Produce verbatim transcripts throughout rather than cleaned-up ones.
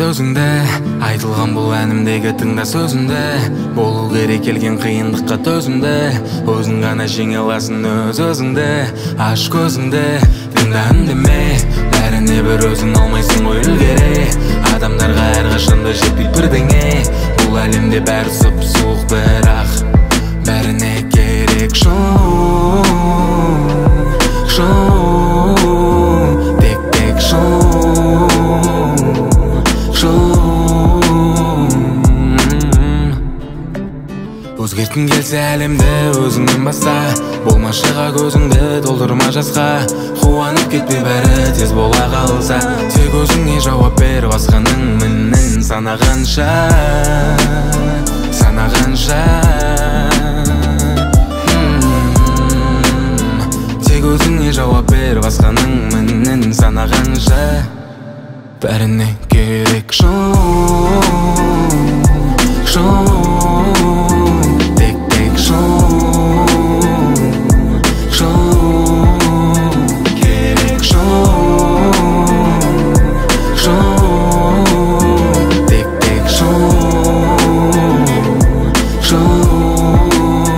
өзіңді, айтылған бұл әнімдегі тыңда сөзімді. Болу керек келген қиындыққа төзімді, өзің ғана жеңе аласың өз өзіңді. Аш көзіңді, тыңда үндеме, бәріне бір өзің алмайсың ғой үлгере. Адамдарға әрқашанда жетпейді бірдеңе, бұл әлемде бәрі сұп-суық, бірақ бәріне керек шоу, шоу, тек-тек шоу, шоу. Өзгерткің келсе әлемді өзіңнен баста, болмашыға көзіңді толтырма жасқа. Қуанып кетпе, бәрі тез бола қалса, тек өзіңе жауап бер, басқаның мінін санағанша, санағанша. Тек өзіңе жауап бер, басқаның мінін санағанша. Бәріне керек шоу, шоу, тек-тек шоу, шоу. Керек шоу, шоу, тек-тек шоу, шоу.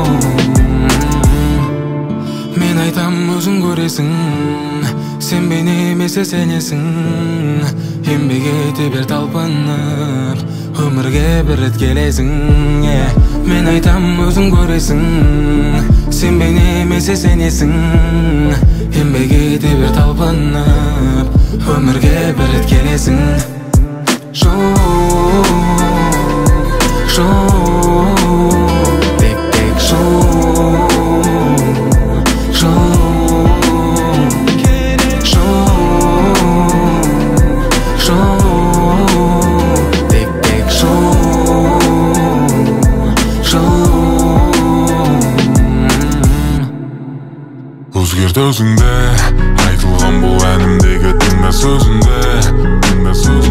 Мен айтам, өзің көресің, сен бен емесе сенесің. Еңбек ете бер талпынып, өмірге бір рет келесің. Мен айтам, өзің көресің, сен бен емесе сенесің. Еңбек ете бер талпынып, өмірге бір рет келесің. Шоу, шоу, тек-тек шоу, шоу. Өзгерт өзіңді, айтылған бұл әнімдегі тыңда сөзімді, тыңда сөзімді.